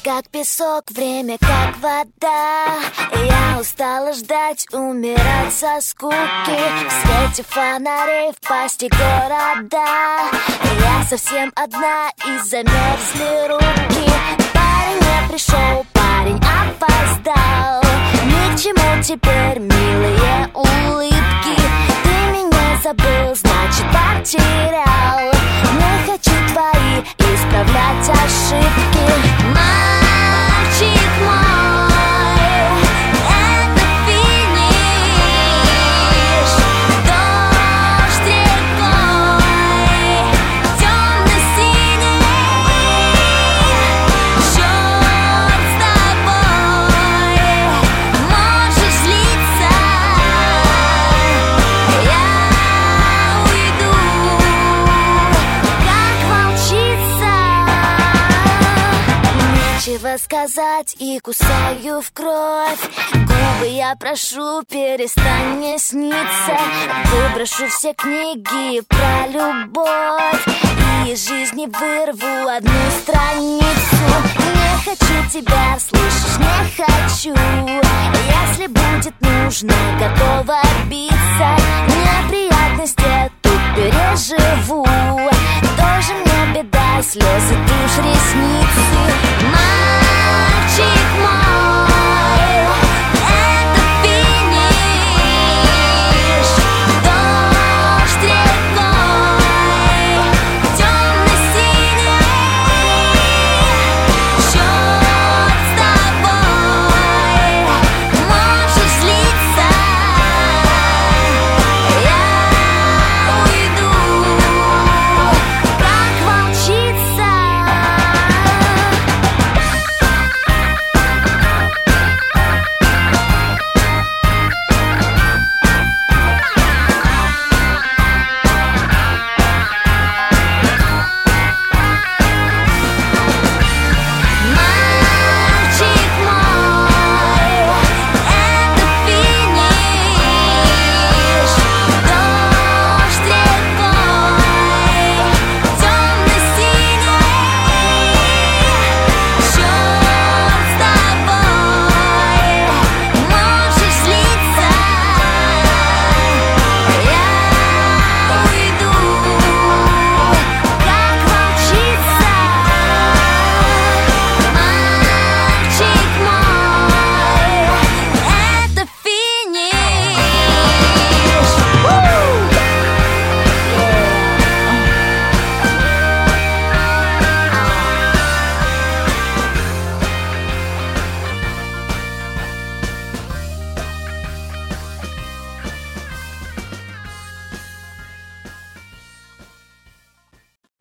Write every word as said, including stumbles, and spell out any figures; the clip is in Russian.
как песок, время как вода. Я устала ждать, умирать со скуки. В свете фонарей в пасти города. Я совсем одна и замерзли руки. Парень не пришел, парень опоздал. Ни к чему теперь милые улыбки. Ты меня забыл, значит потерял. Не хочу твои исправлять ошибки. Мальчик мой, это финиш. Дождь рекой, темно-синий. Черт с тобой, можешь злиться. Я уйду, как волчица. Нечего сказать и кусаю в кровь. Губы я прошу, перестань мне сниться. Выброшу все книги про любовь и из жизни вырву одну страницу. Не хочу тебя, слышишь, не хочу. Если будет нужно, готова биться. Неприятности тут переживу. Тоже мне беда, слезы, тушь, ресницы.